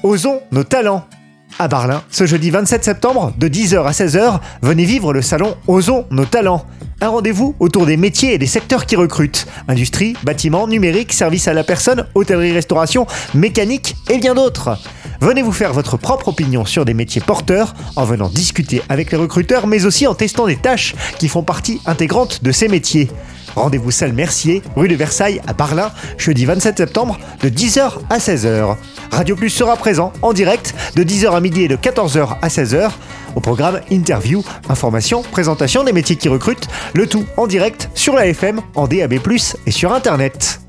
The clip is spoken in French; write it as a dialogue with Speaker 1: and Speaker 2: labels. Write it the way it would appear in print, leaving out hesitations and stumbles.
Speaker 1: Osons nos talents. À Barlin, ce jeudi 27 septembre, de 10h à 16h, venez vivre le salon Osons nos talents. Un rendez-vous autour des métiers et des secteurs qui recrutent. Industrie, bâtiment, numérique, service à la personne, hôtellerie-restauration, mécanique et bien d'autres. Venez vous faire votre propre opinion sur des métiers porteurs en venant discuter avec les recruteurs, mais aussi en testant des tâches qui font partie intégrante de ces métiers. Rendez-vous salle Mercier, rue de Versailles à Barlin, jeudi 27 septembre, de 10h à 16h. Radio Plus sera présent en direct de 10h à midi et de 14h à 16h. Au programme interview, information, présentation des métiers qui recrutent, le tout en direct sur la FM, en DAB+, et sur Internet.